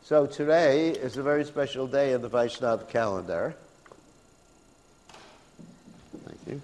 So today is a very special day in the Vaishnava calendar. Thank you.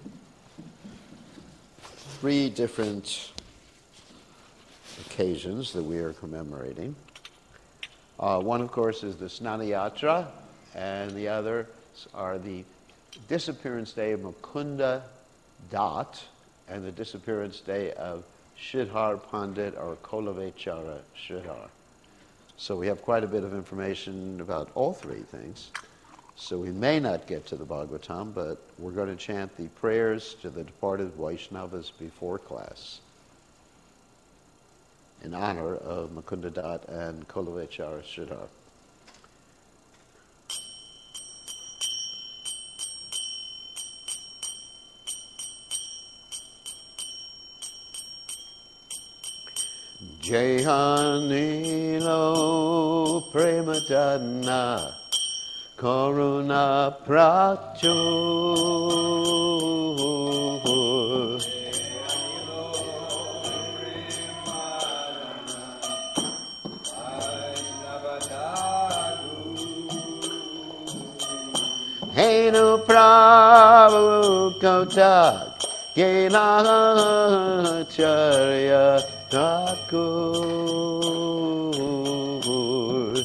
3 different occasions that we are commemorating. One, of course, is the Snana Yatra, and the others are the disappearance day of Mukunda Dutt and the disappearance day of Sridhar Pandit or Kolavechara Sridhar. So we have quite a bit of information about all 3 things. So we may not get to the Bhagavatam, but we're going to chant the prayers to the departed Vaishnavas before class in honor of Mukunda Dutt and Kolavechara Sridhar. Jayanilo Premadana Karuna Pracho Henu Prabhu Kotak Gelacharya Thakur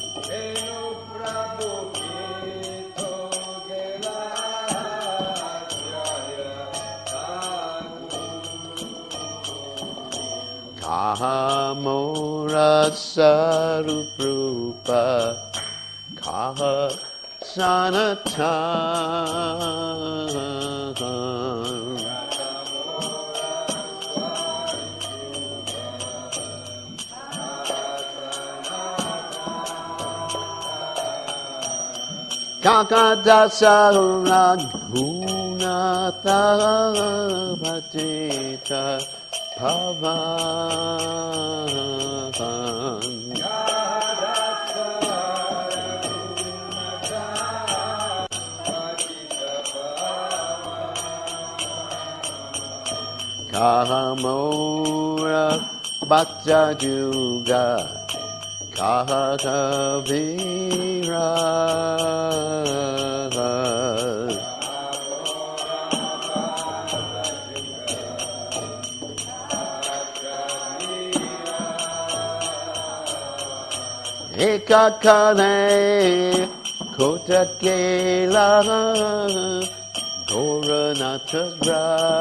Kahamora Saruprupa Kaha Sanatan Kakadasa Raghunatha Bhatita Bhavan Kahamora Bhatta Juga Kahavira Ekakane Kotakela Goranatagra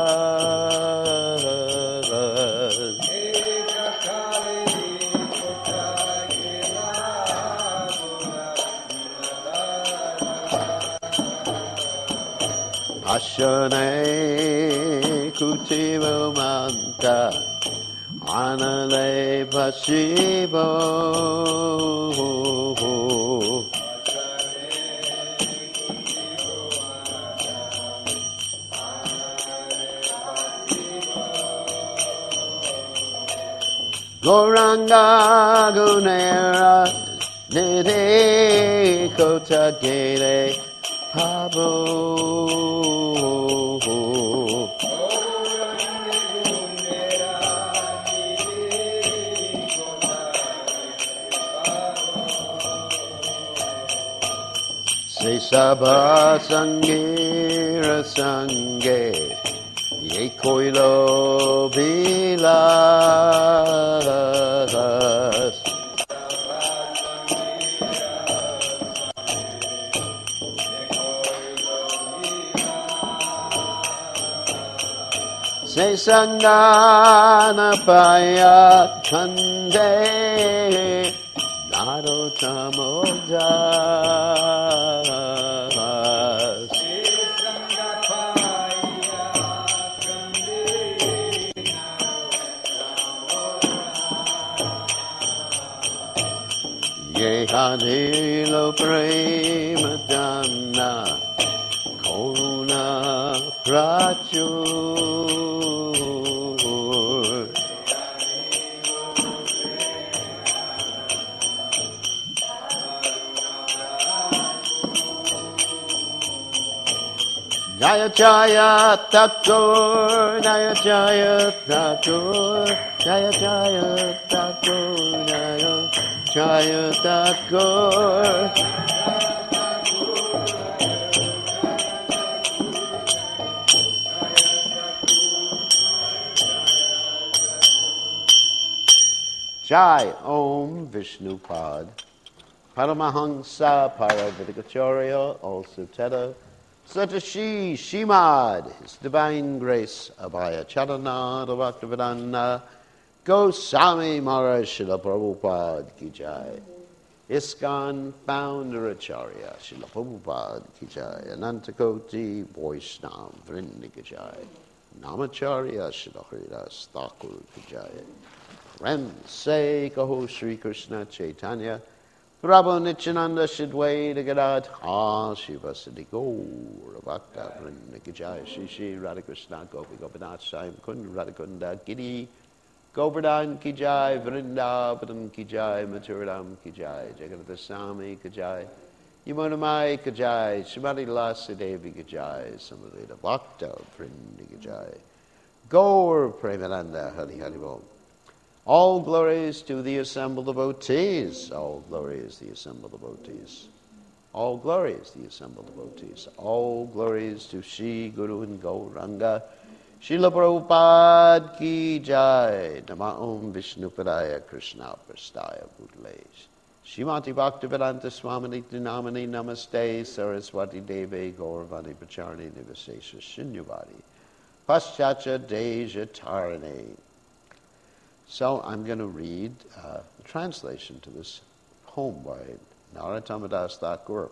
Ashane Kutivo Manta Anale Pasivo Goranga Gunera Nidhi Kotagere Habo Se Sabha Sangira Sange Ye Koilo Vilas Se Sangana Paya Kande Narotamodas Yehanilo Premadana Koruna Prachur Jaya Jaya Thakur, Jaya Jaya Thakur, Jaya Jaya Thakur, Jaya Jaya Thakur. Jai Om Vishnupad Paramahamsa Paravidikacharya, also Teta Satashi Shimad, His Divine Grace Abhaya Charana Bhaktivedanta Goswami Maharaj Srila Prabhupada Ki Jai. ISKCON Founder Acharya Srila Prabhupada Ki Jai. Anantakoti Vaishnava Vrinda Ki Jai. Namacharya Srila Haridas Thakur Ki Jai. Friends, say Kaho Sri Krishna Chaitanya Prabhu Nityananda Shidwaita Gadadha Shiva Siddhi Gaura Bhakta Vrinda Ki Jai. Shri Shri Radha Krishna Gopi Gopinath Sai Mukund Radhakunda Giri Govardhan Ki Jai, Vrindavan Ki Jai, Mathuram Ki Jai, Jagannath Swami Ki Jai, Yamunamai Ki Jai, Srimati Lasi Devi Ki Jai, Samadhita Bhakta Vrinda Ki Jai, Gaur Premananda Hari Hari Bol. All glories to the assembled devotees. All glories the assembled devotees. All glories the assembled devotees. All glories to Shri Guru and Gauranga. Srila Prabhupada Ki Jai. Nama Om Vishnupadaya Krishna Prastaya Bhutale. Shrimati Bhaktivedanta Swami Namani Namaste Saraswati Devi Gauravani Pacharni Nivasesha Shinyavadi Paschacha Deja Tarane. So I'm going to read the translation to this poem by Narottama Das Thakur.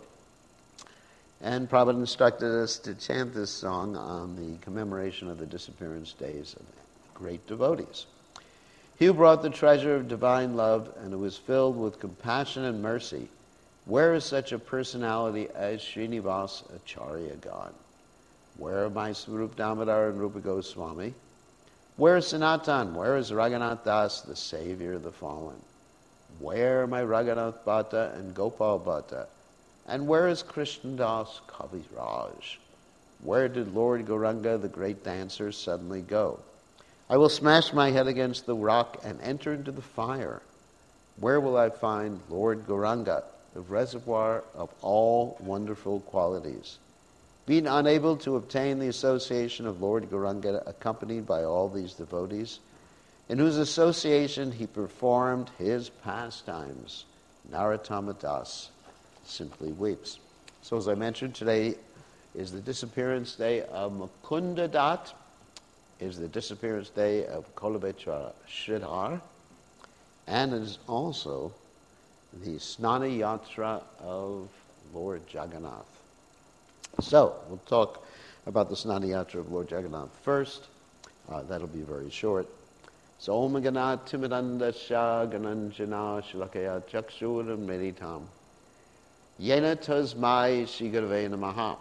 And Prabhupada instructed us to chant this song on the commemoration of the disappearance days of great devotees. He who brought the treasure of divine love and who was filled with compassion and mercy, where is such a personality as Srinivas Acharya gone? Where are my Swarup Damodar and Rupa Goswami? Where is Sanatan? Where is Raghunath Das, the savior of the fallen? Where are my Raghunath Bhatta and Gopal Bhatta? And where is Krishnadas Kaviraj? Where did Lord Gauranga, the great dancer, suddenly go? I will smash my head against the rock and enter into the fire. Where will I find Lord Gauranga, the reservoir of all wonderful qualities? Being unable to obtain the association of Lord Gauranga accompanied by all these devotees, in whose association he performed his pastimes, Narottama Das simply weeps. So as I mentioned, today is the disappearance day of Mukunda Dat, is the disappearance day of Kolabetra Sridhar, and it is also the Snana Yatra of Lord Jagannath. So, we'll talk about the Snana Yatra of Lord Jagannath first. That'll be very short. So, Om Ganat Timidanda Shah Gananjana Shalakaya Chakshur Meditam Yena Tasmai Shigurave Namaha.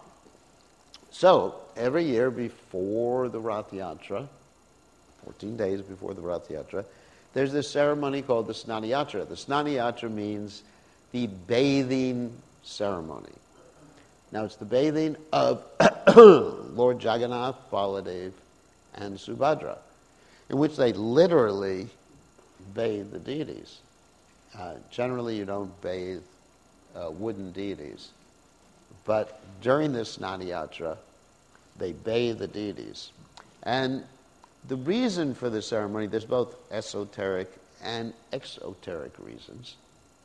So, every year before the Rath Yatra, 14 days before the Rath Yatra, there's this ceremony called the Snana Yatra. The Snana Yatra means the bathing ceremony. Now, it's the bathing of Lord Jagannath, Baladev, and Subhadra, in which they literally bathe the deities. Generally, you don't bathe wooden deities, but during this Snana Yatra, they bathe the deities. And the reason for the ceremony, there's both esoteric and exoteric reasons.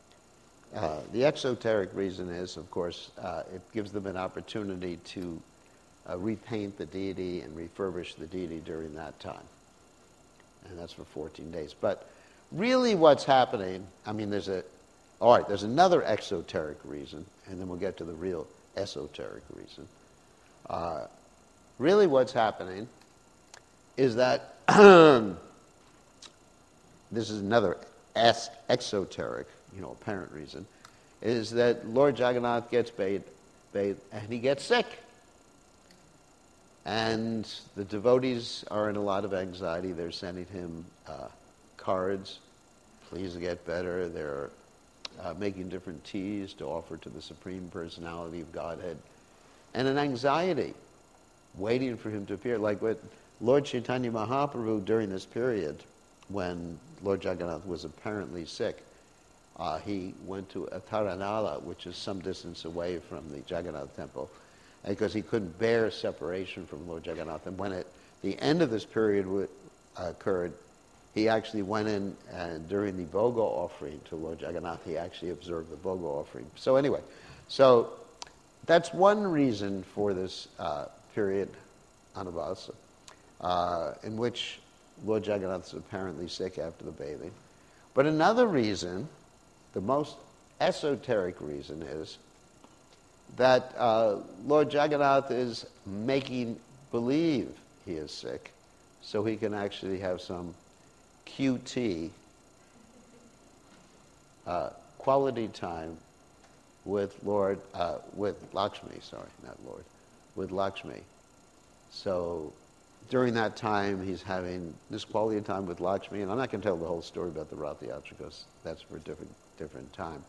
The exoteric reason is, of course, it gives them an opportunity to repaint the deity and refurbish the deity during that time. And that's for 14 days. But really what's happening, I mean, there's another exoteric reason, and then we'll get to the real esoteric reason. Really what's happening is that this is another exoteric, apparent reason, is that Lord Jagannath gets bathed and he gets sick. And the devotees are in a lot of anxiety. They're sending him cards, please get better. They're making different teas to offer to the Supreme Personality of Godhead. And an anxiety, waiting for him to appear. Like with Lord Chaitanya Mahaprabhu during this period, when Lord Jagannath was apparently sick, he went to Taranala, which is some distance away from the Jagannath temple, because he couldn't bear separation from Lord Jagannath. And when the end of this period occurred, he actually went in, and during the Bhoga offering to Lord Jagannath, he actually observed the Bhoga offering. So anyway, so that's one reason for this period, Anubhasa, in which Lord Jagannath is apparently sick after the bathing. But another reason, the most esoteric reason, is that Lord Jagannath is making believe he is sick so he can actually have some QT, quality time with Lakshmi, with Lakshmi. So during that time, he's having this quality time with Lakshmi, and I'm not going to tell the whole story about the Rath Yatra because that's for a different time.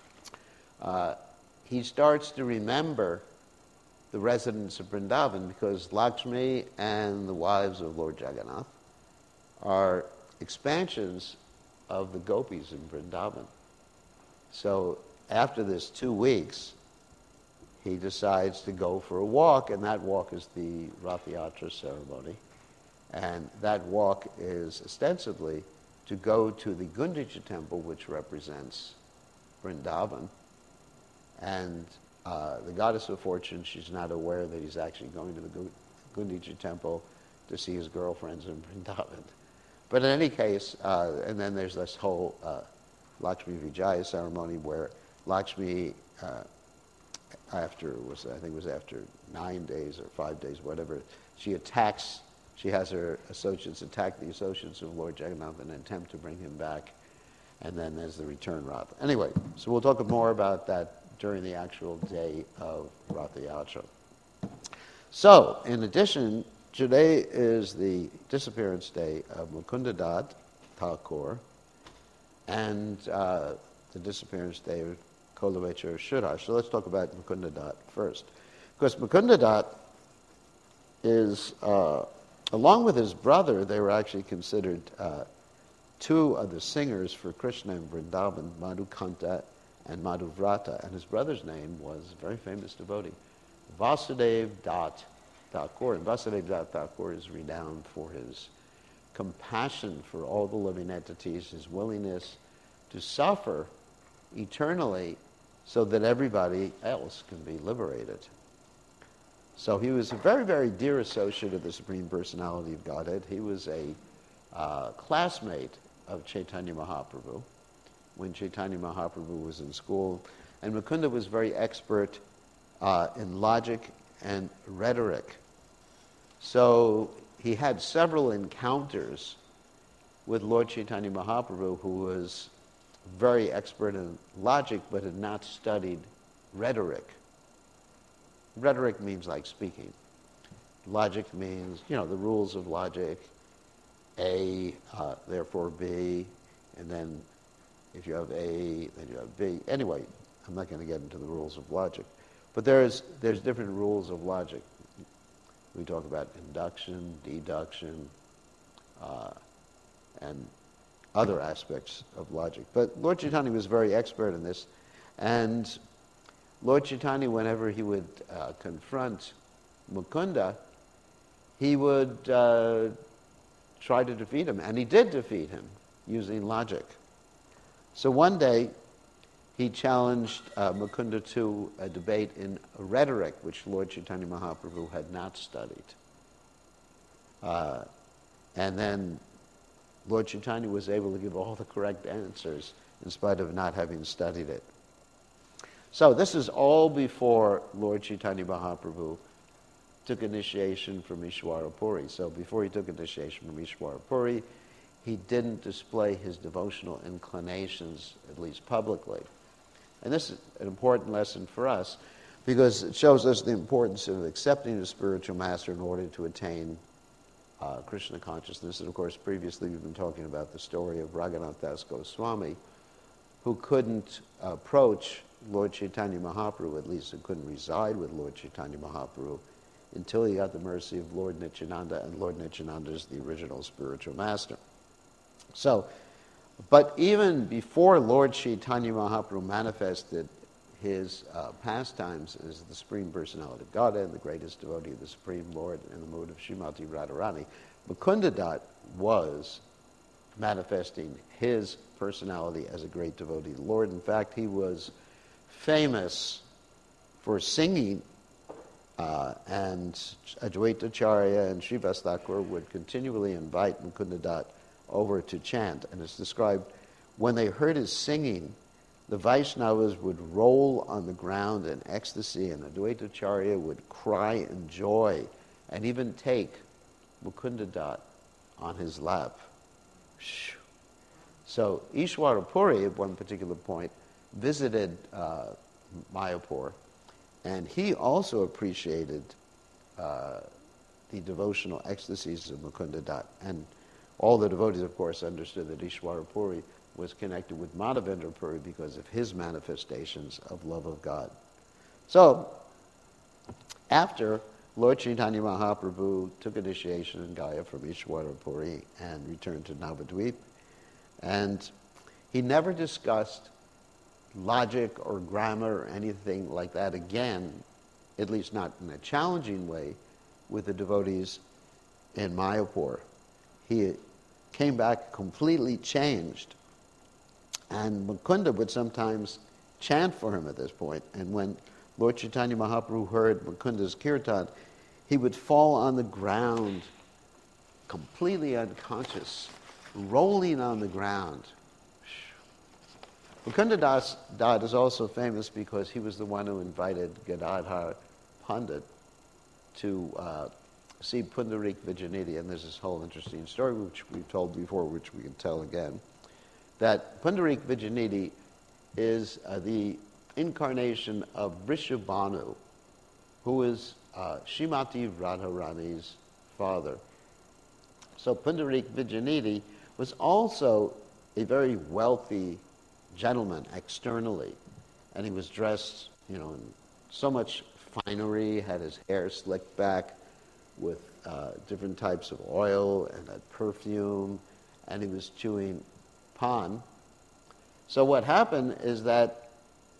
He starts to remember the residents of Vrindavan because Lakshmi and the wives of Lord Jagannath are expansions of the gopis in Vrindavan. So after this 2 weeks, he decides to go for a walk, and that walk is the Rath Yatra ceremony. And that walk is ostensibly to go to the Gundicha temple, which represents Vrindavan. And the goddess of fortune, she's not aware that he's actually going to the Gundicha temple to see his girlfriends in Vrindavan. But in any case, and then there's this whole Lakshmi Vijaya ceremony where Lakshmi, after 9 days or 5 days, whatever, she has her associates attack the associates of Lord Jagannath in an attempt to bring him back, and then there's the return Rath. Anyway, so we'll talk more about that during the actual day of Rath Yatra. So, in addition, today is the disappearance day of Mukunda Dutt Thakur and the disappearance day of Kolavechar Shuddha. So let's talk about Mukunda Dutt first. Because Mukunda Dutt is, along with his brother, they were actually considered two of the singers for Krishna in Vrindavan, Madhukanta and Madhuvrata. And his brother's name was a very famous devotee, Vasudev Dutt Thakur. And Vasudev Dutt Thakur is renowned for his compassion for all the living entities, his willingness to suffer eternally so that everybody else can be liberated. So he was a very, very dear associate of the Supreme Personality of Godhead. He was a classmate of Chaitanya Mahaprabhu when Chaitanya Mahaprabhu was in school. And Mukunda was very expert in logic and rhetoric. So he had several encounters with Lord Chaitanya Mahaprabhu, who was very expert in logic but had not studied rhetoric. Rhetoric means like speaking. Logic means, the rules of logic. A, therefore B, and then if you have A, then you have B. Anyway, I'm not going to get into the rules of logic. But there's different rules of logic. We talk about induction, deduction, and other aspects of logic. But Lord Chaitanya was very expert in this. And Lord Chaitanya, whenever he would confront Mukunda, he would try to defeat him. And he did defeat him using logic. So one day, he challenged Mukunda to a debate in rhetoric, which Lord Chaitanya Mahaprabhu had not studied. And then Lord Chaitanya was able to give all the correct answers in spite of not having studied it. So this is all before Lord Chaitanya Mahaprabhu took initiation from Ishwara Puri. So before he took initiation from Ishwara Puri, he didn't display his devotional inclinations, at least publicly. And this is an important lesson for us because it shows us the importance of accepting a spiritual master in order to attain Krishna consciousness. And of course, previously we've been talking about the story of Raghunath Das Goswami, who couldn't approach Lord Chaitanya Mahaprabhu, at least who couldn't reside with Lord Chaitanya Mahaprabhu, until he got the mercy of Lord Nityananda, and Lord Nityananda is the original spiritual master. So, But even before Lord Chaitanya Mahaprabhu manifested his pastimes as the Supreme Personality of Godhead, the greatest devotee of the Supreme Lord in the mode of Srimati Radharani, Mukunda Dutt was manifesting his personality as a great devotee of the Lord. In fact, he was famous for singing, and Advaita Acharya and Srivas Thakur would continually invite Mukunda Dutt over to chant. And it's described, when they heard his singing, the Vaishnavas would roll on the ground in ecstasy, and Advaita Acharya would cry in joy, and even take Mukunda Dutt on his lap. So Ishwara Puri, at one particular point, visited Mayapur, and he also appreciated the devotional ecstasies of Mukunda Dutt. And all the devotees, of course, understood that Ishwara Puri was connected with Madhavendra Puri because of his manifestations of love of God. So, after Lord Chaitanya Mahaprabhu took initiation in Gaya from Ishwara Puri and returned to Navadvip, and he never discussed logic or grammar or anything like that again, at least not in a challenging way, with the devotees in Mayapur. He came back completely changed. And Mukunda would sometimes chant for him at this point. And when Lord Chaitanya Mahaprabhu heard Mukunda's kirtan, he would fall on the ground, completely unconscious, rolling on the ground. Mukunda Dutt is also famous because he was the one who invited Gadadhar Pandit to see Pundarik Vijayanidhi. And there's this whole interesting story which we've told before, which we can tell again, that Pundarik Vijayanidhi is the incarnation of Vrishabhanu, who is Srimati Radharani's father. So Pundarik Vijayanidhi was also a very wealthy gentleman externally, and he was dressed, in so much finery, had his hair slicked back with different types of oil and had perfume, and he was chewing pan. So what happened is that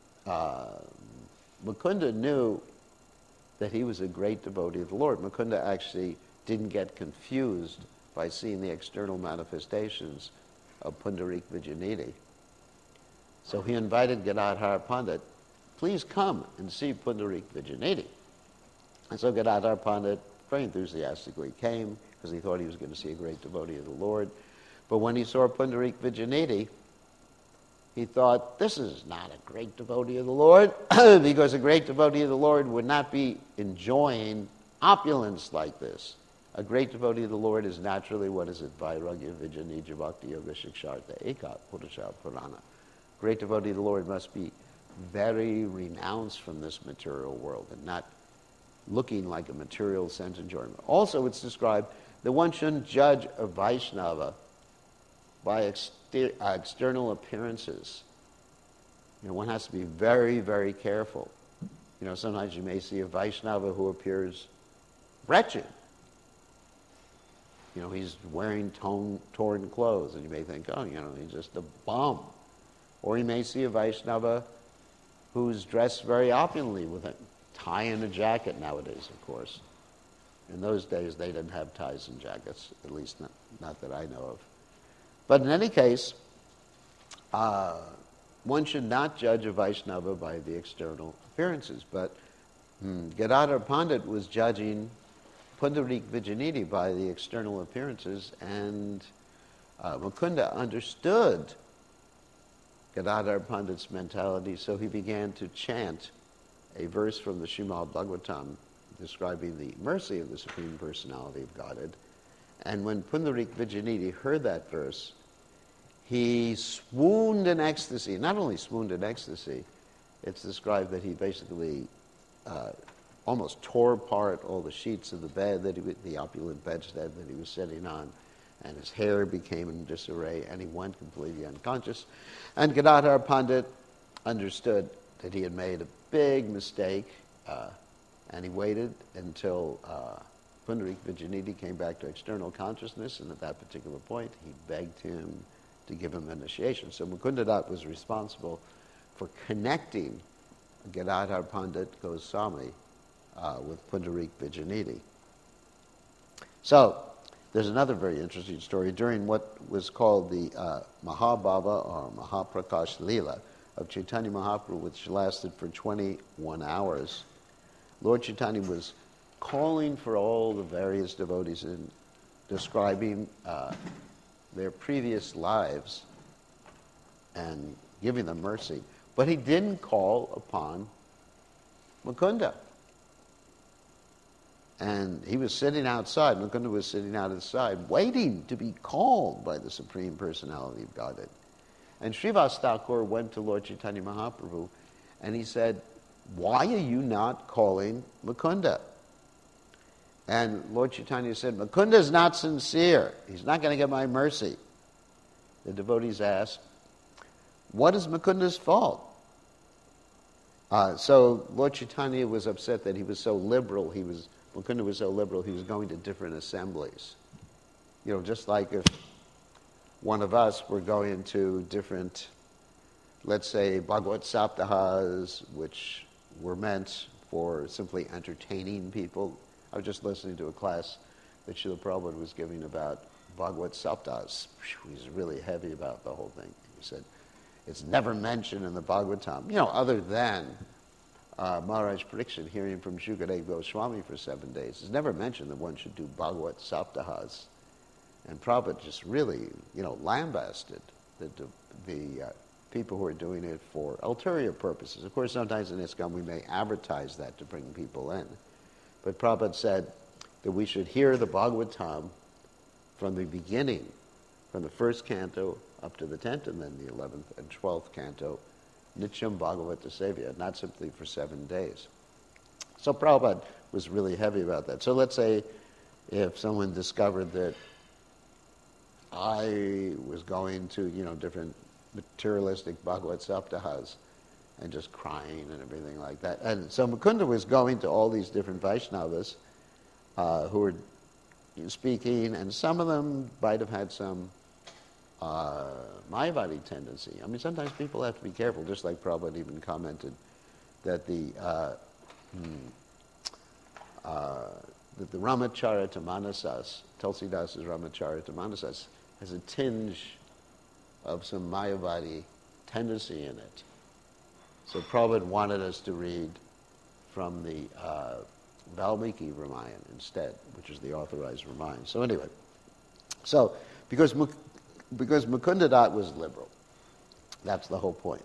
Mukunda knew that he was a great devotee of the Lord. Mukunda actually didn't get confused by seeing the external manifestations of Pundarik Vijayanidhi. So he invited Gadadhar Pandit, please come and see Pundarik Vijayanidhi. And so Gadadhar Pandit very enthusiastically came because he thought he was going to see a great devotee of the Lord. But when he saw Pundarik Vijayanidhi, he thought, this is not a great devotee of the Lord, because a great devotee of the Lord would not be enjoying opulence like this. A great devotee of the Lord is naturally, what is it? Vairagya Vijayanija Bhakti Yoga Shikshartha Eka Purusha Purana. Great devotee of the Lord must be very renounced from this material world and not looking like a material sense enjoyment. Also, it's described that one shouldn't judge a Vaishnava by external appearances. One has to be very, very careful. Sometimes you may see a Vaishnava who appears wretched. He's wearing torn clothes, and you may think, oh, he's just a bum. Or you may see a Vaishnava who's dressed very opulently with a tie and a jacket nowadays, of course. In those days, they didn't have ties and jackets, at least not that I know of. But in any case, one should not judge a Vaishnava by the external appearances. But Gadadhar Pandit was judging Pundarik Vijayanidhi by the external appearances, and Mukunda understood Gadadhar Pandit's mentality, so he began to chant a verse from the Srimad Bhagavatam describing the mercy of the Supreme Personality of Godhead. And when Pundarik Vijayanidhi heard that verse, he swooned in ecstasy. Not only swooned in ecstasy, it's described that he basically almost tore apart all the sheets of the bed, the opulent bedstead that he was sitting on, and his hair became in disarray, and he went completely unconscious. And Gadadhar Pandit understood that he had made a big mistake, and he waited until Pundarik Vijayanidhi came back to external consciousness, and at that particular point, he begged him to give him initiation. So Mukunda Dat was responsible for connecting Gadadhar Pandit Goswami with Pundarik Vijayanidhi. So there's another very interesting story. During what was called the Mahabhava or Mahaprakash Leela of Chaitanya Mahaprabhu, which lasted for 21 hours, Lord Chaitanya was calling for all the various devotees and describing their previous lives and giving them mercy. But he didn't call upon Mukunda. And he was sitting outside, Mukunda was sitting outside, waiting to be called by the Supreme Personality of Godhead. And Srivas Thakur went to Lord Chaitanya Mahaprabhu, and he said, "Why are you not calling Mukunda?" And Lord Chaitanya said, "Mukunda is not sincere. He's not going to get my mercy." The devotees asked, "What is Mukunda's fault?" So Lord Chaitanya was upset that he was so liberal. Mukunda was so liberal, he was going to different assemblies. You know, just like if one of us were going to different, let's say, Bhagavad Saptahas, which were meant for simply entertaining people. I was just listening to a class that Srila Prabhupada was giving about Bhagavad Saptahas. He's really heavy about the whole thing. He said, it's never mentioned in the Bhagavatam, other than Maharaj Pariksit hearing from Shukadeva Goswami for 7 days. It's never mentioned that one should do Bhagavad Saptahas. And Prabhupada just really, lambasted the people who are doing it for ulterior purposes. Of course, sometimes in ISKCON we may advertise that to bring people in. But Prabhupada said that we should hear the Bhagavatam from the beginning, from the first canto up to the 10th, and then the 11th and 12th canto, Nityam Bhagavata Sevya, not simply for 7 days. So Prabhupada was really heavy about that. So let's say if someone discovered that I was going to, different materialistic Bhagavad Saptahas and just crying and everything like that. And so Mukunda was going to all these different Vaishnavas who were speaking, and some of them might have had some Mayavadi tendency. I mean, sometimes people have to be careful, just like Prabhupada even commented that the Ramacharita Manasas, Tulsidasa's Ramacharita Manasas, has a tinge of some Mayavadi tendency in it. So Prabhupada wanted us to read from the Valmiki Ramayana instead, which is the authorized Ramayana. So anyway, because Mukunda Dat was liberal, that's the whole point.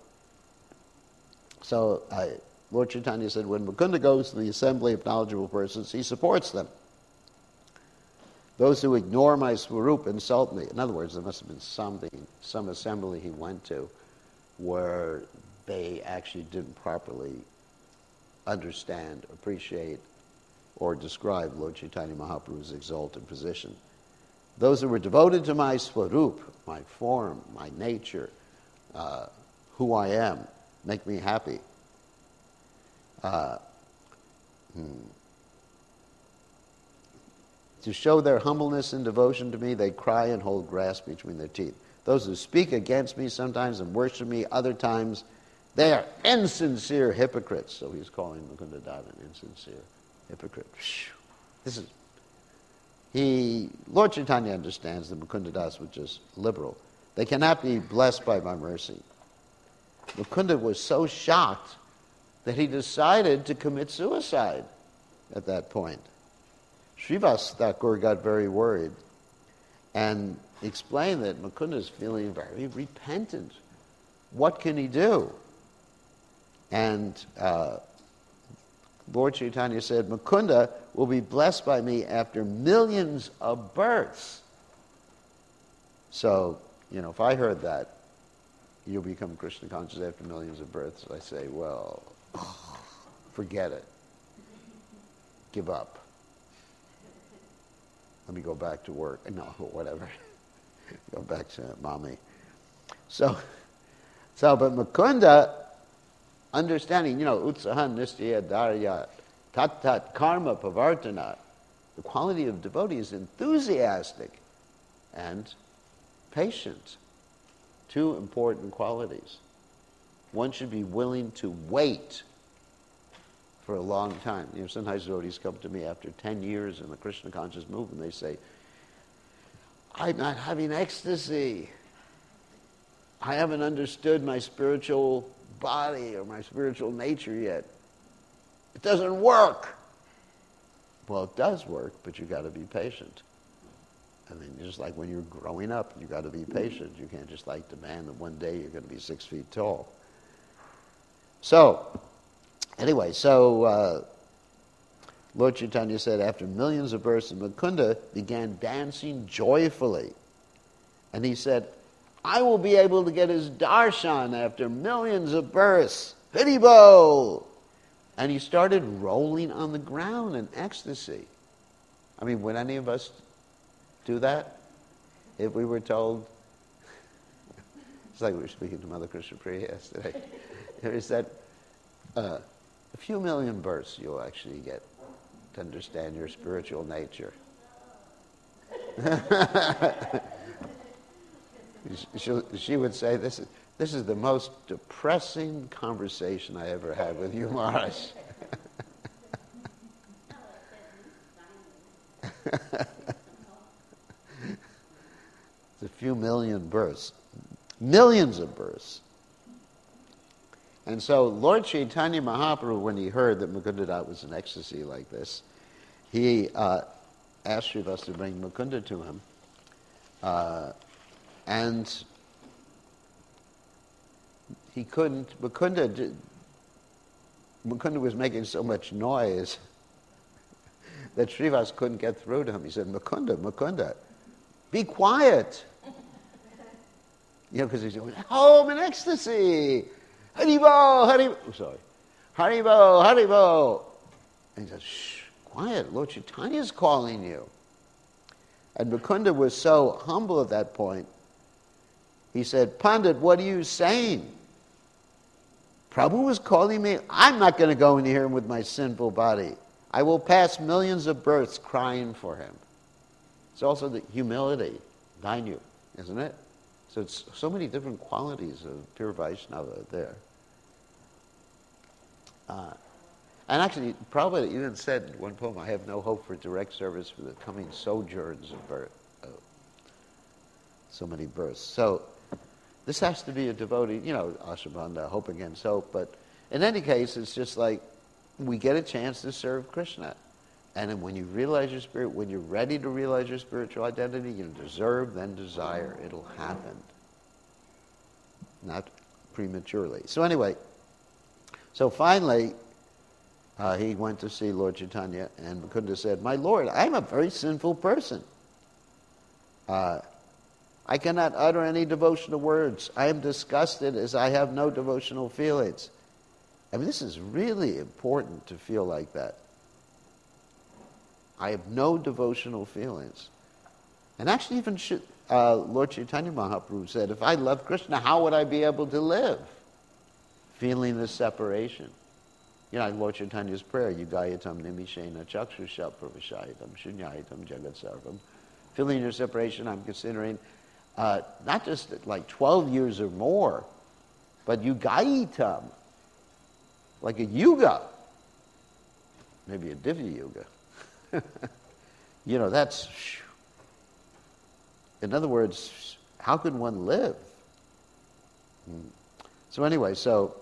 So Lord Chaitanya said, when Mukunda goes to the assembly of knowledgeable persons, he supports them. Those who ignore my swarup insult me. In other words, there must have been some assembly he went to where they actually didn't properly understand, appreciate, or describe Lord Chaitanya Mahaprabhu's exalted position. Those who were devoted to my swarup, my form, my nature, who I am, make me happy. To show their humbleness and devotion to me, they cry and hold grass between their teeth. Those who speak against me sometimes and worship me other times, they are insincere hypocrites. So he's calling Mukunda Dat an insincere hypocrite. Lord Chaitanya understands that Mukunda Das was just liberal. They cannot be blessed by my mercy. Mukunda was so shocked that he decided to commit suicide at that point. Srivas Thakur got very worried and explained that Mukunda is feeling very repentant. What can he do? And Lord Chaitanya said, Mukunda will be blessed by me after millions of births. So, if I heard that, you'll become Krishna conscious after millions of births, I say, well, forget it. Give up. Let me go back to work. No, whatever. Go back to mommy. So, but Mukunda, understanding, utsahan nistya dharya tat karma pavartana, the quality of devotee is enthusiastic and patient. Two important qualities. One should be willing to wait for a long time. Sometimes devotees come to me after 10 years in the Krishna conscious movement. They say, I'm not having ecstasy. I haven't understood my spiritual body or my spiritual nature yet. It doesn't work. Well, it does work, but you got to be patient. I mean, just like when you're growing up, you got to be patient. You can't just demand that one day you're going to be 6 feet tall. So, anyway, Lord Chaitanya said, after millions of births, Mukunda began dancing joyfully. And he said, I will be able to get his darshan after millions of births. Haribol! And he started rolling on the ground in ecstasy. I mean, would any of us do that if we were told? It's like we were speaking to Mother Krishna Priya yesterday. There is that a few million births you'll actually get to understand your spiritual nature. She would say, this is the most depressing conversation I ever had with you, Maharaj. It's a few million births. Millions of births. And so Lord Chaitanya Mahaprabhu, when he heard that Mukunda Dat was in ecstasy like this, he asked Srivas to bring Mukunda to him. And he couldn't. Mukunda was making so much noise that Srivas couldn't get through to him. He said, Mukunda, be quiet. Because he's going, oh, I'm in ecstasy. Haribol, Haribol. Haribol, Haribol. And he says, shh, quiet. Lord Chaitanya's calling you. And Mukunda was so humble at that point. He said, Pandit, what are you saying? Prabhu was calling me. I'm not going to go in here with my sinful body. I will pass millions of births crying for him. It's also the humility, Dainu, isn't it? So it's so many different qualities of pure Vaishnava there. And actually, Prabhupada even said in one poem, I have no hope for direct service for the coming sojourns of birth. So many births. So this has to be a devotee, Ashabandha, hope against hope. But in any case, it's just like we get a chance to serve Krishna. And then when you realize your spirit, when you're ready to realize your spiritual identity, you deserve, then desire. It'll happen. Not prematurely. So anyway, so finally, he went to see Lord Chaitanya, and Mukunda said, my Lord, I'm a very sinful person. I cannot utter any devotional words. I am disgusted as I have no devotional feelings. I mean, this is really important to feel like that. I have no devotional feelings. And actually even Lord Chaitanya Mahaprabhu said, if I love Krishna, how would I be able to live? Feeling the separation. Lord Chaitanya's prayer, Yugayatam nimishena chakshusha pravashayitam shunyayitam jagat sarvam. Feeling your separation, I'm considering not just like 12 years or more, but yugayitam, like a yuga, maybe a divya yuga. That's, in other words, how can one live? So anyway,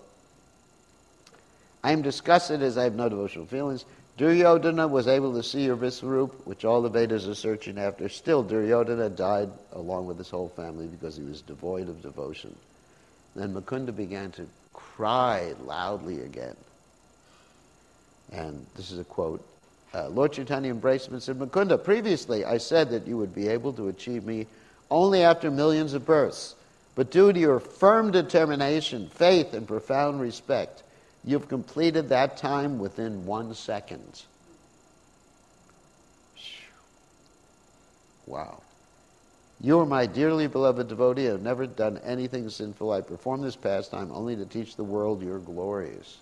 I am disgusted as I have no devotional feelings. Duryodhana was able to see your Visvarup, which all the Vedas are searching after. Still, Duryodhana died along with his whole family because he was devoid of devotion. Then Mukunda began to cry loudly again. And this is a quote. Lord Chaitanya embraced him and said, Mukunda, previously I said that you would be able to achieve me only after millions of births. But due to your firm determination, faith, and profound respect, you've completed that time within 1 second. Wow. You are my dearly beloved devotee. I have never done anything sinful. I perform this pastime only to teach the world your glories.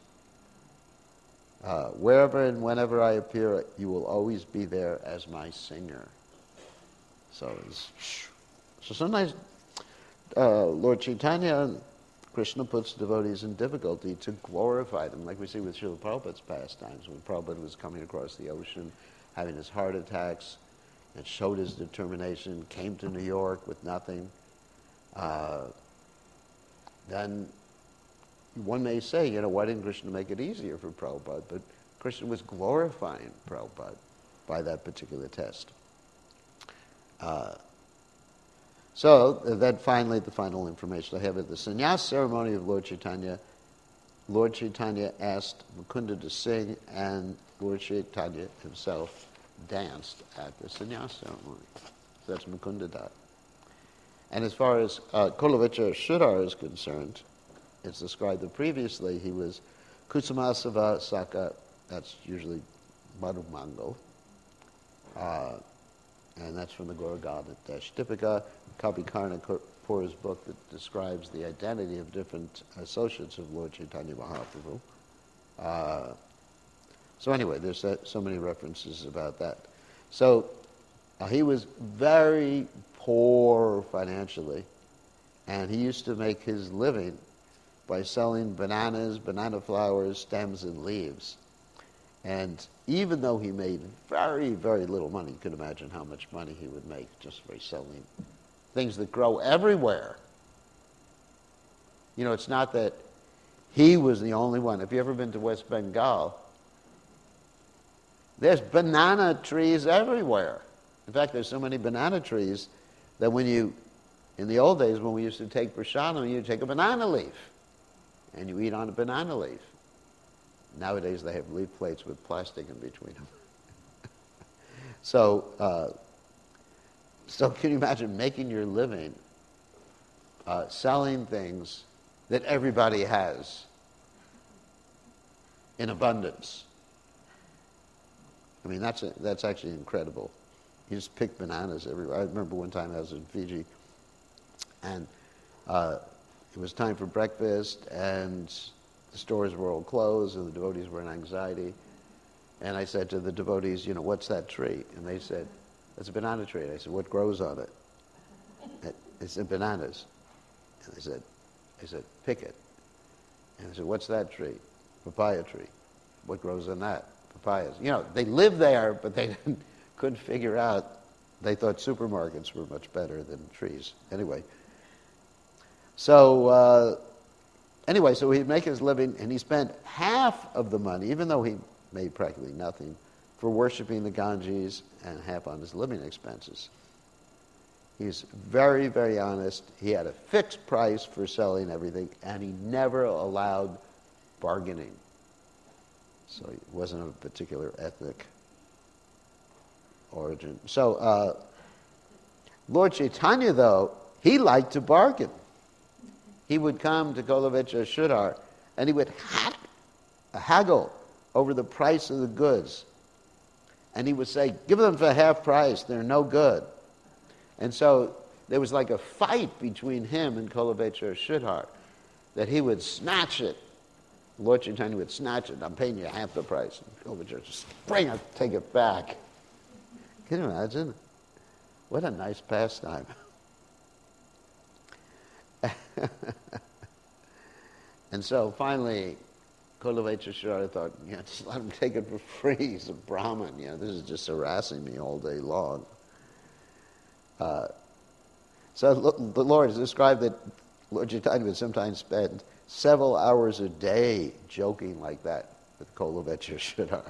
Wherever and whenever I appear, you will always be there as my singer. So sometimes Lord Chaitanya, Krishna puts devotees in difficulty to glorify them, like we see with Srila Prabhupada's pastimes, when Prabhupada was coming across the ocean, having his heart attacks, and showed his determination, came to New York with nothing. Then one may say, why didn't Krishna make it easier for Prabhupada? But Krishna was glorifying Prabhupada by that particular test. So then finally, the final information I have at the sannyas ceremony of Lord Chaitanya asked Mukunda to sing, and Lord Chaitanya himself danced at the sannyas ceremony. So that's Mukunda Dat. And as far as Kolavicha Sridhar is concerned, it's described that previously he was Kusumasava Saka, that's usually Madhumangal, and that's from the Gauragada Dashtipika. Kavikarna Kapoor's book that describes the identity of different associates of Lord Chaitanya Mahaprabhu. So anyway, there's so many references about that. So he was very poor financially, and he used to make his living by selling bananas, banana flowers, stems, and leaves. And even though he made very, very little money, you can imagine how much money he would make just by selling things that grow everywhere. It's not that he was the only one. If you've ever been to West Bengal, there's banana trees everywhere. In fact, there's so many banana trees that in the old days when we used to take prasadam, you'd take a banana leaf and you eat on a banana leaf. Nowadays they have leaf plates with plastic in between them. So can you imagine making your living selling things that everybody has in abundance? I mean, that's actually incredible. You just pick bananas everywhere. I remember one time I was in Fiji, and it was time for breakfast, and the stores were all closed, and the devotees were in anxiety. And I said to the devotees, what's that tree? And they said, that's a banana tree. And I said, what grows on it? They said, bananas. And I said, pick it. And I said, what's that tree? Papaya tree. What grows on that? Papayas. They lived there, but they couldn't figure out. They thought supermarkets were much better than trees. Anyway. So he'd make his living, and he spent half of the money, even though he made practically nothing, for worshiping the Ganges and half on his living expenses. He's very, very honest. He had a fixed price for selling everything, and he never allowed bargaining. So he wasn't of a particular ethnic origin. So Lord Chaitanya, though, he liked to bargain. He would come to Kolavicha Sridhar, and he would haggle over the price of the goods. And he would say, give them for half price, they're no good. And so there was like a fight between him and Kolavicha Sridhar, that he would snatch it. Lord Chaitanya would snatch it, I'm paying you half the price. And Kolavicha would just bring it, take it back. Can you imagine? What a nice pastime. And so finally, Kolavicha Sridhar thought, just let him take it for free. He's a Brahmin. This is just harassing me all day long. So the Lord has described that Lord Chaitanya would sometimes spend several hours a day joking like that with Kolavicha Sridhar.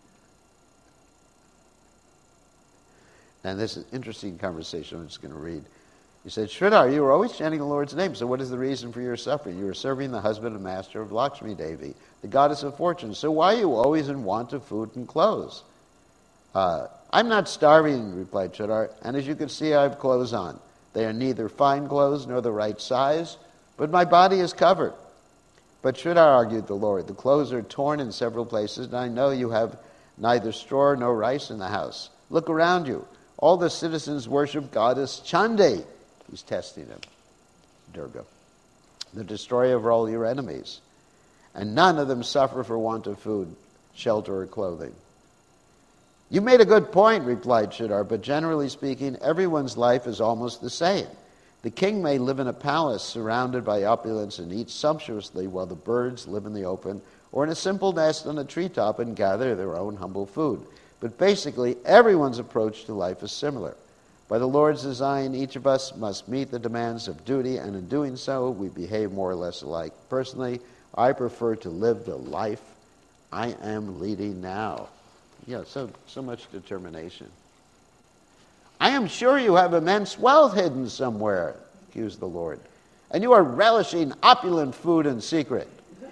And this is an interesting conversation I'm just going to read. He said, Sridhar, you were always chanting the Lord's name, so what is the reason for your suffering? You were serving the husband and master of Lakshmi Devi, the goddess of fortune. So why are you always in want of food and clothes? I'm not starving, replied Sridhar, and as you can see, I have clothes on. They are neither fine clothes nor the right size, but my body is covered. But Sridhar, argued the Lord, the clothes are torn in several places, and I know you have neither straw nor rice in the house. Look around you. All the citizens worship goddess Chandi. He's testing him, Durga, the destroyer of all your enemies. And none of them suffer for want of food, shelter, or clothing. You made a good point, replied Sridhar, but generally speaking, everyone's life is almost the same. The king may live in a palace surrounded by opulence and eat sumptuously while the birds live in the open, or in a simple nest on a treetop and gather their own humble food. But basically, everyone's approach to life is similar. By the Lord's design, each of us must meet the demands of duty, and in doing so, we behave more or less alike. Personally, I prefer to live the life I am leading now. Yeah, so much determination. I am sure you have immense wealth hidden somewhere, accused the Lord, and you are relishing opulent food in secret.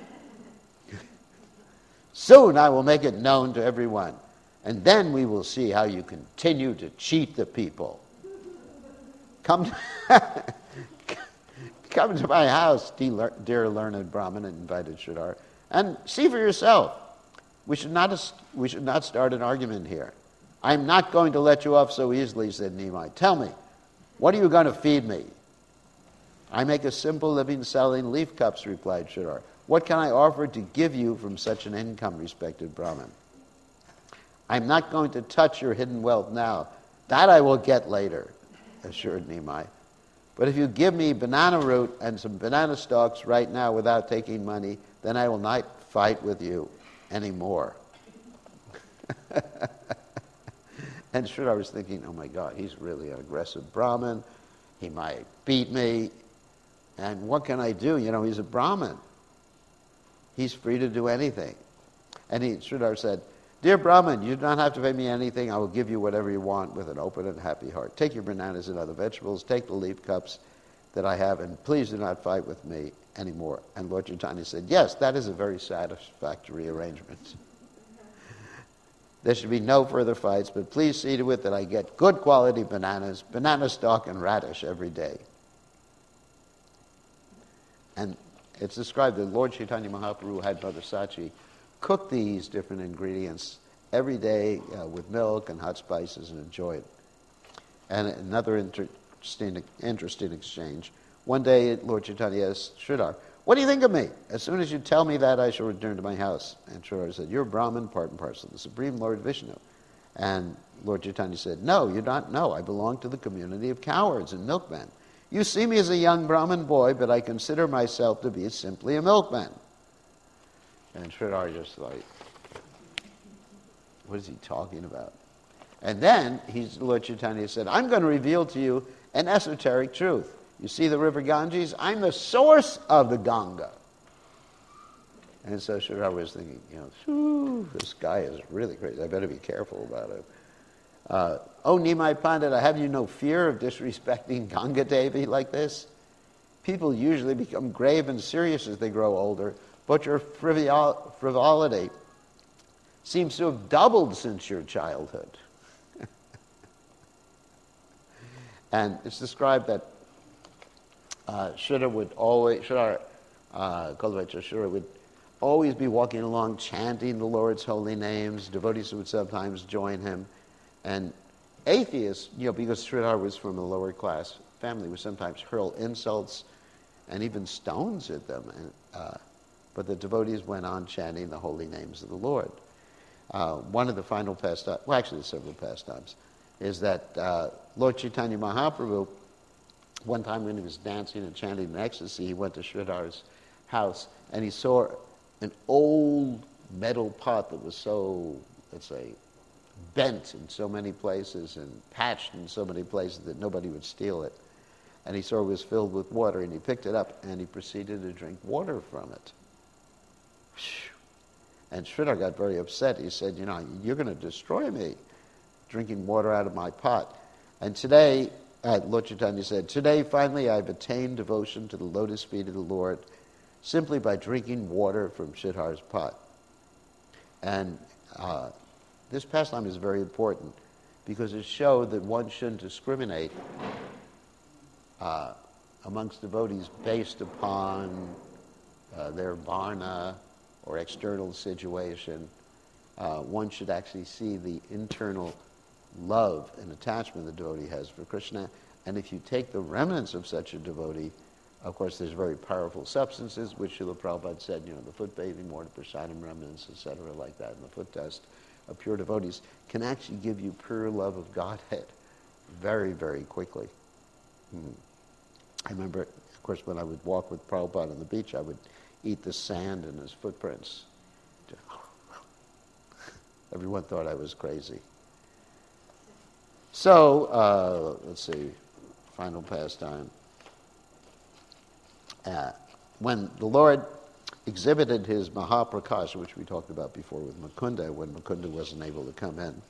Soon I will make it known to everyone, and then we will see how you continue to cheat the people. Come to my house, dear learned Brahmin, invited Sridhar, and see for yourself. We should not start an argument here. I'm not going to let you off so easily, said Nimai. Tell me, what are you going to feed me? I make a simple living selling leaf cups, replied Sridhar. What can I offer to give you from such an income, respected Brahmin? I'm not going to touch your hidden wealth now. That I will get later, assured Nimai. But if you give me banana root and some banana stalks right now without taking money, then I will not fight with you anymore. And Sridhar was thinking, oh my God, he's really an aggressive Brahmin. He might beat me. And what can I do? He's a Brahmin. He's free to do anything. And Sridhar said, dear Brahmin, you do not have to pay me anything. I will give you whatever you want with an open and happy heart. Take your bananas and other vegetables. Take the leaf cups that I have, and please do not fight with me anymore. And Lord Chaitanya said, yes, that is a very satisfactory arrangement. There should be no further fights, but please see to it that I get good quality bananas, banana stalk, and radish every day. And it's described that Lord Chaitanya Mahaprabhu had Mother Sachi cook these different ingredients every day with milk and hot spices and enjoy it. And another interesting exchange. One day, Lord Chaitanya asked Sridhar, what do you think of me? As soon as you tell me that, I shall return to my house. And Sridhar said, you're Brahmin, part and parcel of the Supreme Lord Vishnu. And Lord Chaitanya said, no, you don't know. I belong to the community of cowards and milkmen. You see me as a young Brahmin boy, but I consider myself to be simply a milkman. And Sridhar just like, what is he talking about? And then Lord Chaitanya said, I'm going to reveal to you an esoteric truth. You see the river Ganges? I'm the source of the Ganga. And so Sridhar was thinking, this guy is really crazy. I better be careful about it. Oh, Nimai Pandit, I have you no fear of disrespecting Ganga Devi like this? People usually become grave and serious as they grow older, but your frivolity seems to have doubled since your childhood. And it's described that Sridhar would always be walking along chanting the Lord's holy names. Devotees would sometimes join him. And atheists, because Sridhar was from a lower class family, would sometimes hurl insults and even stones at them. But the devotees went on chanting the holy names of the Lord. One of the final pastimes, well, actually there's several pastimes, is that Lord Chaitanya Mahaprabhu, one time when he was dancing and chanting in ecstasy, he went to Sridhar's house and he saw an old metal pot that was so, let's say, bent in so many places and patched in so many places that nobody would steal it. And he saw it was filled with water, and he picked it up and he proceeded to drink water from it. And Sridhar got very upset. He said, you're going to destroy me, drinking water out of my pot. And today, Lord Chaitanya said, today finally I've attained devotion to the lotus feet of the Lord simply by drinking water from Sridhar's pot. And this pastime is very important because it showed that one shouldn't discriminate amongst devotees based upon their varna or external situation. One should actually see the internal love and attachment the devotee has for Krishna. And if you take the remnants of such a devotee, of course, there's very powerful substances, which Srila Prabhupada said, the foot bathing water, prasadam remnants, etc., like that, and the foot dust of pure devotees can actually give you pure love of Godhead very, very quickly. I remember, of course, when I would walk with Prabhupada on the beach, I would eat the sand in his footprints. Everyone thought I was crazy. So, let's see, final pastime. When the Lord exhibited his Mahaprakash, which we talked about before with Mukunda, when Mukunda wasn't able to come in,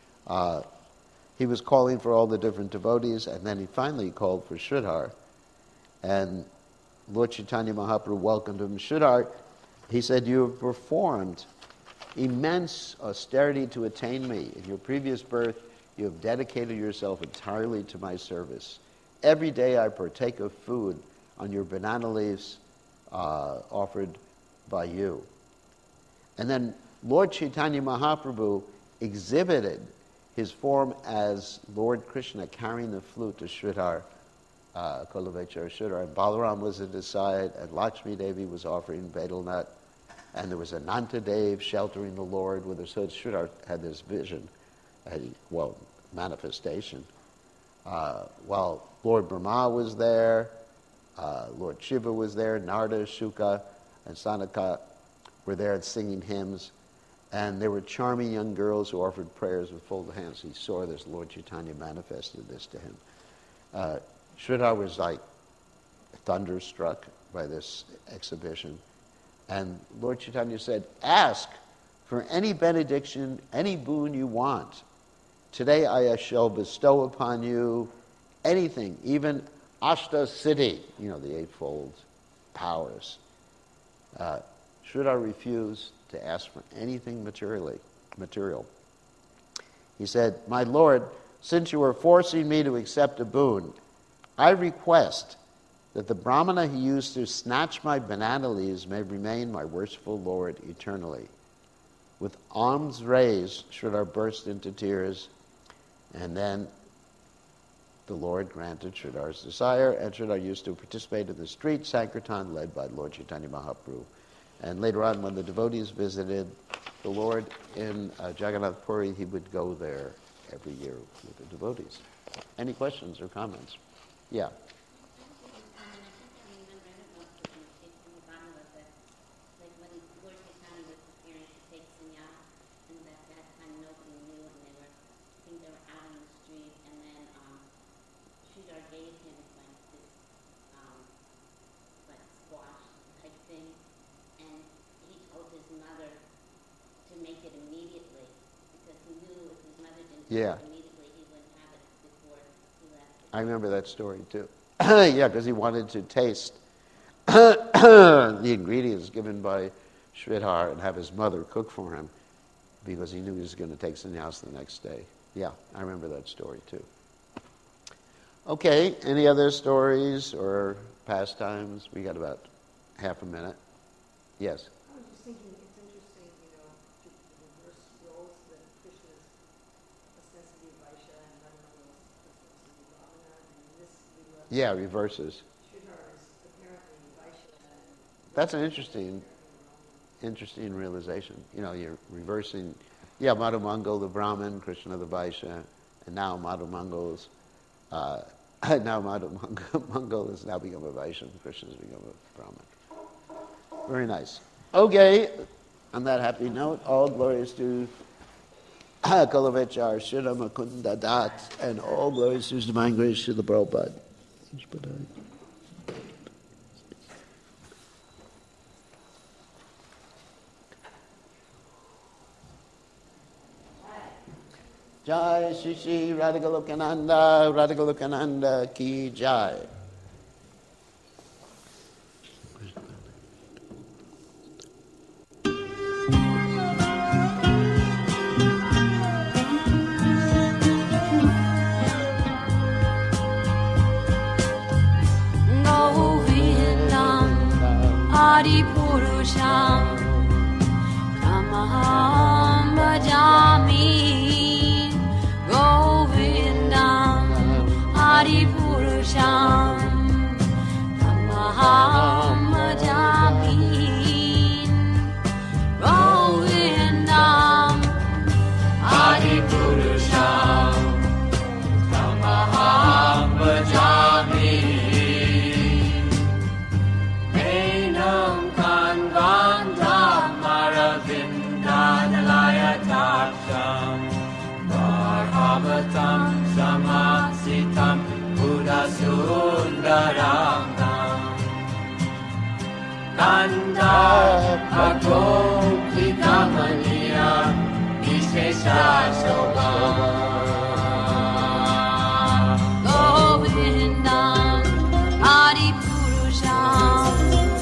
he was calling for all the different devotees, and then he finally called for Sridhar. And Lord Chaitanya Mahaprabhu welcomed him. Sridhar, he said, you have performed immense austerity to attain me. In your previous birth, you have dedicated yourself entirely to my service. Every day I partake of food on your banana leaves offered by you. And then Lord Chaitanya Mahaprabhu exhibited his form as Lord Krishna carrying the flute to Sridhar, Kulavechar Sridhar. And Balaram was at his side, and Lakshmi Devi was offering betel nut. And there was Ananta Dev sheltering the Lord with her. So Sridhar had this vision, manifestation. While Lord Brahma was there, Lord Shiva was there, Narada, Shuka, and Sanaka were there singing hymns. And there were charming young girls who offered prayers with folded hands. He saw this. Lord Chaitanya manifested this to him. Sridhar was like thunderstruck by this exhibition. And Lord Chaitanya said, ask for any benediction, any boon you want. Today I shall bestow upon you anything, even Ashta Siddhi, the eightfold powers. Sridhar refused to ask for anything material. He said, my Lord, since you are forcing me to accept a boon, I request that the Brahmana who used to snatch my banana leaves may remain my worshipful Lord eternally. With arms raised, Sridhar burst into tears, and then the Lord granted Sridhar's desire, and Sridhar used to participate in the street Sankirtan led by Lord Chaitanya Mahaprabhu. And later on, when the devotees visited the Lord in Jagannath Puri, he would go there every year with the devotees. Any questions or comments? Yeah. Yeah. I remember that story too. Yeah, because he wanted to taste the ingredients given by Sridhar and have his mother cook for him because he knew he was going to take sannyas the next day. Yeah, I remember that story too. Okay, any other stories or pastimes? We got about half a minute. Yes? I was just thinking it's interesting, the reverse roles that Krishna's ostensibly Vaishya and Radharani's ostensibly Brahmana, and in this video, Yeah, reverses. Sridhar is apparently Vaishya and That's an interesting realization. You're reversing. Yeah, Madhumangal the Brahmin, Krishna the Vaishya, and now Madhumangal's Madhumangal has now become a Vaishya, and Krishna has become a Brahmin. Very nice. Okay, on that happy note, all glories to Kulavechar, Shri Mukunda Dat, and all glories to His Divine Grace to the Prabhupada. Jai Shri Shri Radhagolokananda Ki Jai. Purusham Tamaham Bhajami Govindam Hari Purusham daramdam Kanda ako ikamaniya Vishesha Shobha Govindam Adipurusham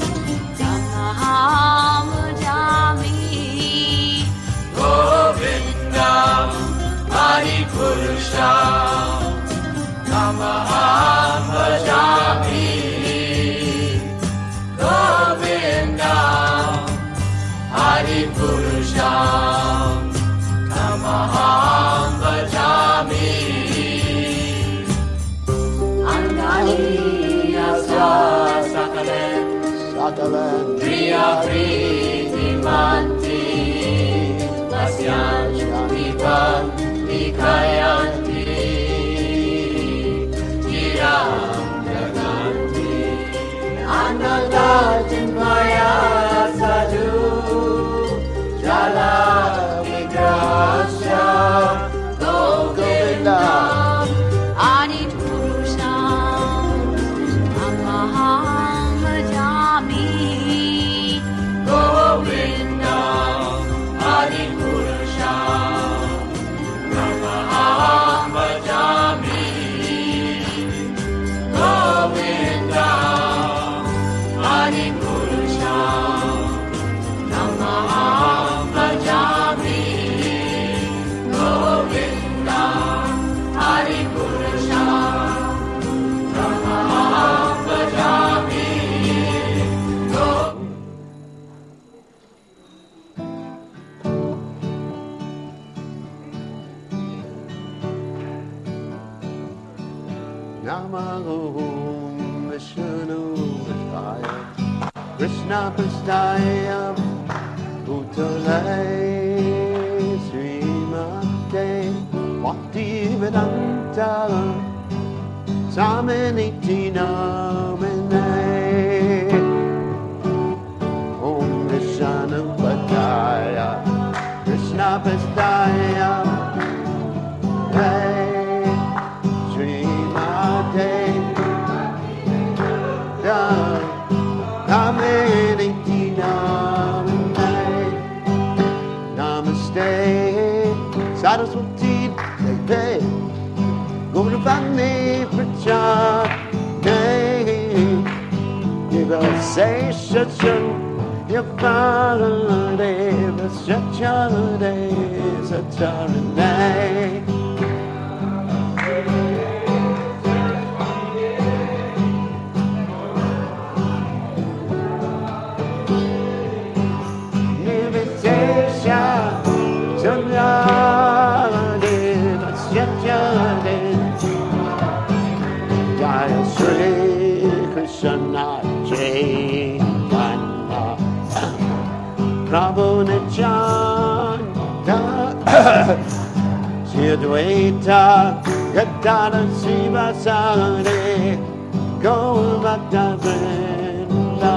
Tamaham Bhajami Govindam Adipurusham Tamaham Bhajami Govindam Adipurusham Tamaham Bhajami Anganiyasa Sakalen Sakalan Priya Priti Manti Asyan Vipan Vikayanti Giram Jaganti Ananda Chinmaya Sadhu Jala Vigrasya Govindam Adipurusham Tamaham Bhajami Govindam Adipurusham Tamaham Bhajami Govindam Adipurusham Tamaham Bhajami Govindam Adipurusham Tamaham Bhajami Namaho Vishnu Vishaya Krishna Prasthaya Bhutale Srimate Bhaktivedanta Samaniti Namane Om Vishnu Padaya Krishna Prasthaya Srimate Namaste Saraswati Deve Gurvani Prachane Yiva Seshachan Yavaradeva Shacharade Sacharane Jaya Sri Krishna Chaitanya Prabhu Nityananda Shri Advaita Gadadhar Srivasadi Gaur Bhakta Vrinda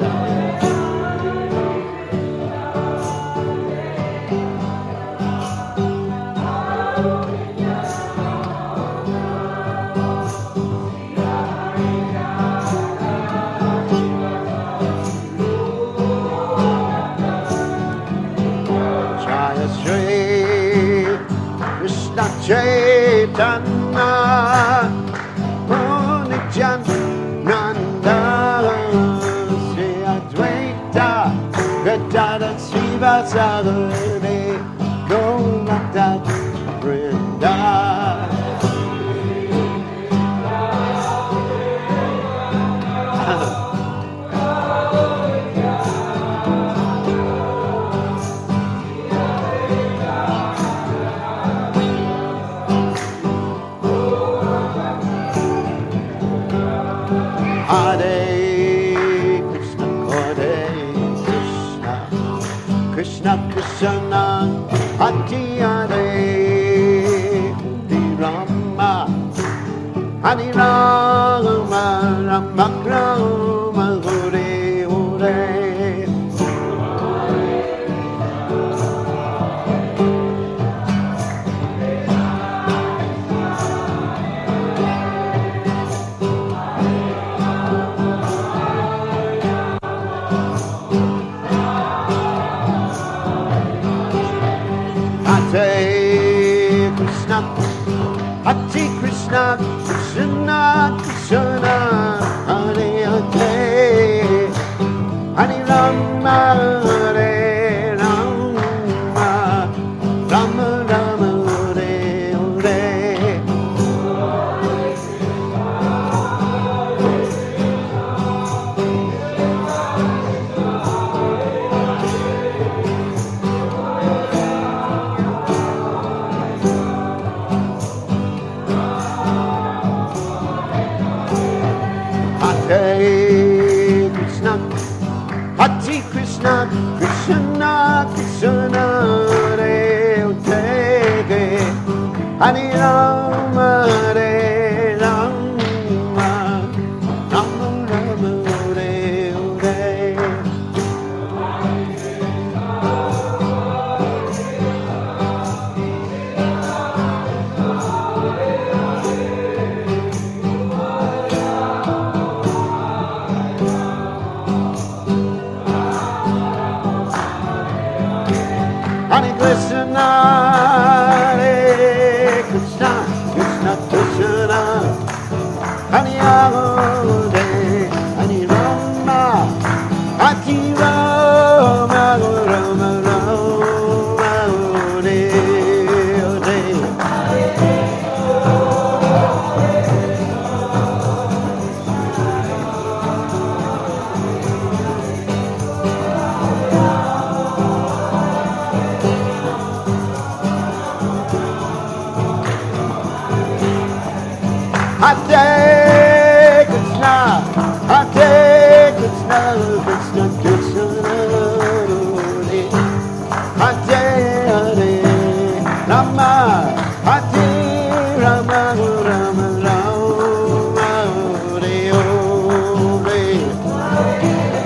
Chaitanya Nityananda Sri Advaita Gadadhar Srivasadi Gaur Bhakta Vrinda Hare Krishna Krishna Hare Hare Hare Rama Rama Rama Hare Hare Hare Rama, Hare Rama, Rama Rama, Hare Hare. Hare Krishna, Hare Krishna, Krishna Krishna, Hare Hare, Hare Rama, Hare Rama, Rama Rama, Hare Hare. Hare Krishna, Hare Krishna, Krishna Krishna, Hare Hare, Rama, Hare Rama, Rama Rama, Hare Hare.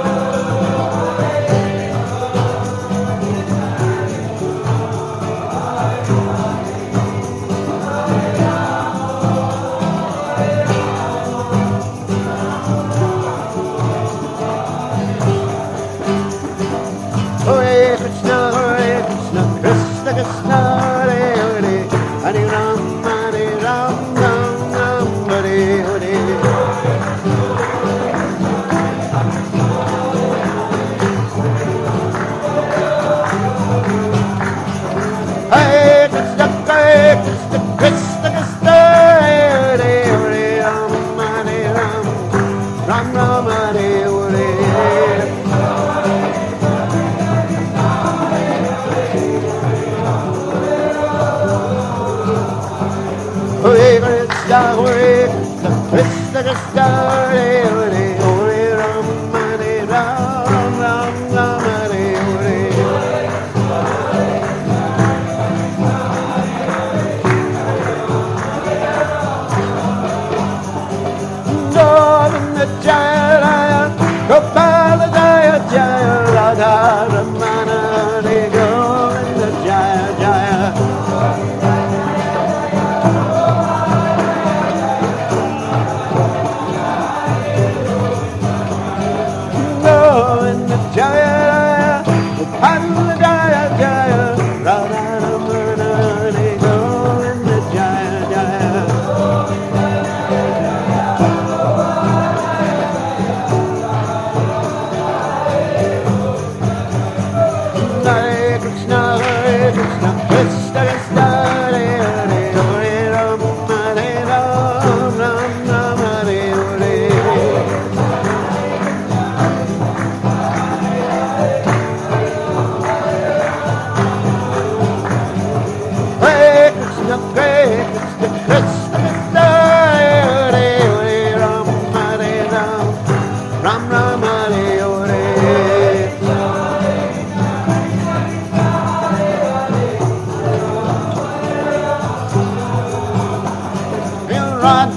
Hare Krishna, Krishna Krishna, Hare Hare, Hare Rama, Ram, Hare Hare. Hare Krishna, Krishna Krishna, Hare Hare, Rama, Ram, Hare Hare. Hare Krishna, Krishna Krishna, Hare Hare, Hare Rama, Ram, Hare Hare. Govinda Jaya, Gopala Jaya Jaya, Radha Ramana, Hare Govinda Jaya Jaya. Govinda Jaya, Gopala Jaya Jaya, Radha Ramana, Hare Govinda Jaya Jaya. Hare Krishna, Krishna Krishna, Hare Hare, Hare Rama, Ram, Hare Hare. Hare Krishna, Krishna Krishna, Hare Hare, Rama, Ram, Hare Hare. Run,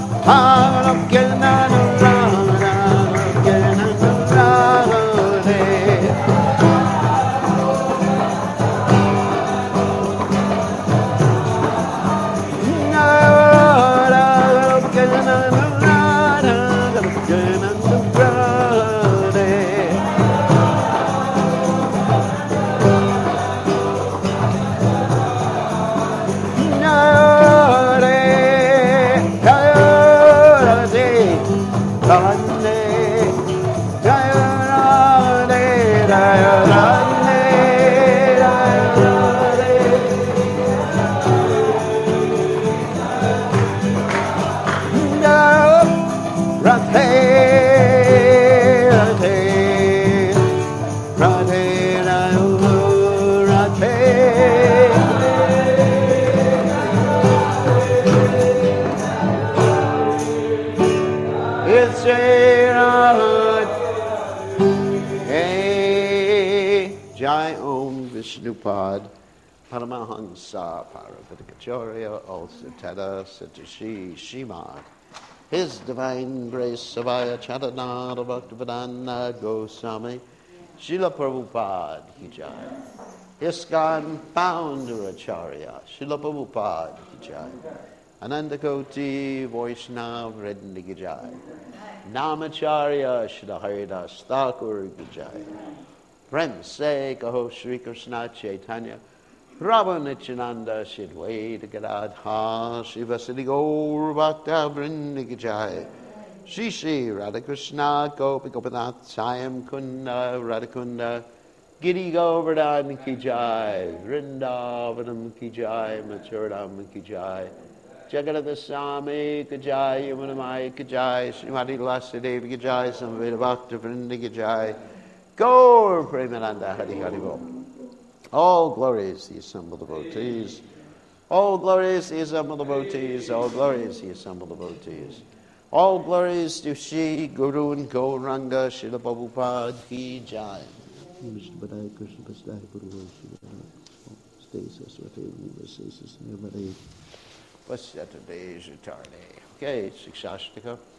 Jai Om Vishnupad Paramahansa Paravatikacharya also Tada Satashi Shimad. His Divine Grace Savaya Chatananda Bhaktivedanta Goswami Srila Prabhupada Ki Jai. ISKCON Founder Acharya Srila Prabhupada Ki Jai. Anandakoti Vaishnav Vrinda Ki Jai. Namacharya Srila Haridas Thakur Ki Jai. Prem Se Kaho Shri Krishna Chaitanya Prabhu Nityananda Shidwaita Gadadha Shivasati Gaur Bhakta Vrinda Ki Jai. Shri Shri Radhakrishna Gopi Gopinath Sayam Kunda Radhakunda Giri Govardhan Ki Jai. Vrindavanam Ki Jai. Mathuradam Ki Jai. Jagadata Swami Ki Jai. Yamunamai Ki Jai. Srimati Lasadevi Ki Jai. Samveda Bhakta Vrinda Ki Jai. Gaur Premananda Hari Hari Bol. All glories the assembled devotees. All glories the assembled devotees. All glories the assembled devotees. All glories to Shri Guru and Gauranga Srila Prabhupada Ki Jai. Okay, Shikshashtika.